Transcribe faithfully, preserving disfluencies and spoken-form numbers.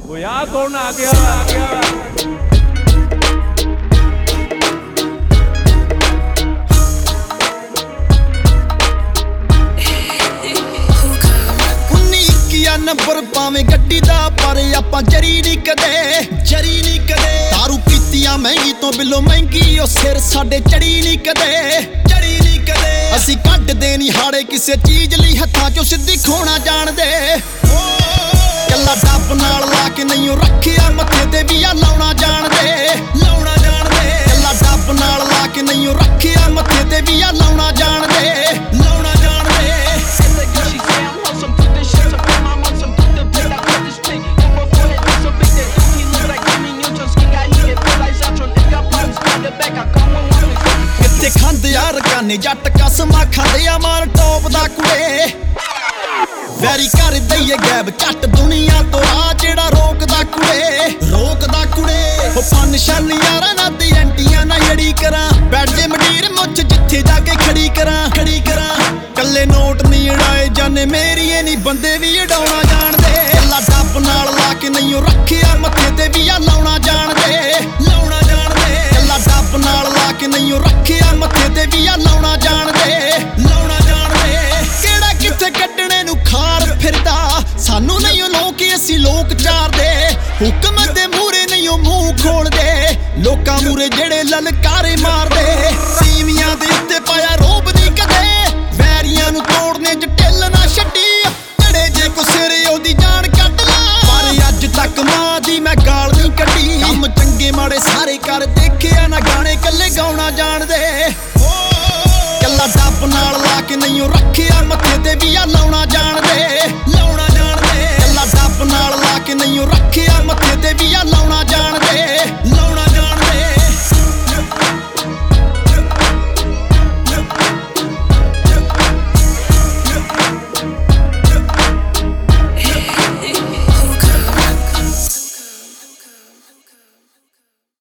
वो यार कौन आ गया आ गया नंबर पावे गड्डी दा पर आपां जरी नहीं कदे जरी नहीं कदे दारू पीतियां महंगी तो बिलो महंगी ओ सिर साडे चढ़ी नहीं कदे चढ़ी नहीं कदे असी कड्डदे नहीं हाड़े किसे चीज लई हत्थां चों सिद्धी खोना जाणदे कल्ला डब नाल ला के नहीं रखिया मत्थे ते भी आ लाउणा जाणदे लाउणा जाणदे कल्ला डब नाल ला के नहीं रखिया मत्थे ते भी आ लाउणा जाणदे लाउणा जाणदे खांदे यार गाने जट कसमा खांदे आ मार टॉप दा कुड़े वैरी कर दईए गैब झट दुनिया तो आ जेड़ा रोकदा कुड़े रोकदा कुड़े ओ फन शन यारा ना ते एंटियां ना जड़ी करा बैठ जे मडीर मुछ जिथे जाके खड़ी करा खड़ी करा कल्ले नोट नहीं उड़ाए जाने मेरी नहीं बंदे भी उड़ाउणा जाणदे ला डब नाल ला के नहीं रखिया मत्थे ते भी आ लाउणा जाणदे लाउणा जाणदे ला डब नाल ला के नहीं रखिया मत्थे ते भी आ लाउणा जाणदे लाउणा जाणदे केड़ा किथे कड्डणे नूं खार फिरदा सानू नहीं लोक असी लोक चारदे हुक्म दे मूरे नहीं मूंह खोलदे लोकां मूरे जेड़े ललकारे मारदे सीवियां दे उत्ते पाया रोब नहीं कदे वैरियां नूं तोड़ने च ढिल ना छड्डी कड़े जे को सिर ओदी जान कट ला पर अज तक मां दी मैं गाल नहीं कड्डी काम चंगे माड़े सारे कर देखिया ना गाने कल्ले गाउणा जाणदे कल्ला डब नाल ला के नहीं रखिया